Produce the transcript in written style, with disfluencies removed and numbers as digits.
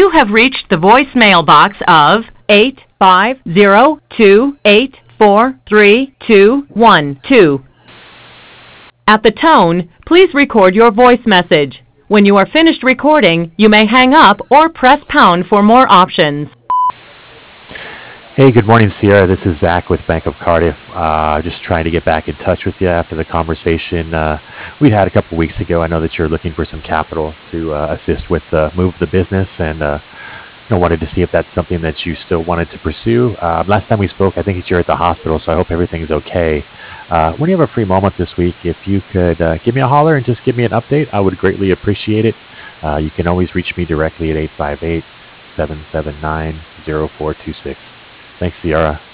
You have reached the voicemail box of 850284321. At the tone, please record your voice message. When you are finished recording, you may hang up or press pound for more options. Hey, good morning, Sierra. This is Zach with Bank of Cardiff. Just trying to get back in touch with you after the conversation we had a couple weeks ago. I know that you're looking for some capital to assist with the move of the business, and wanted to see if that's something that you still wanted to pursue. Last time we spoke, I think you're at the hospital, so I hope everything's okay. When you have a free moment this week, if you could give me a holler and just give me an update, I would greatly appreciate it. You can always reach me directly at 858-779-0426. Thanks, Sierra.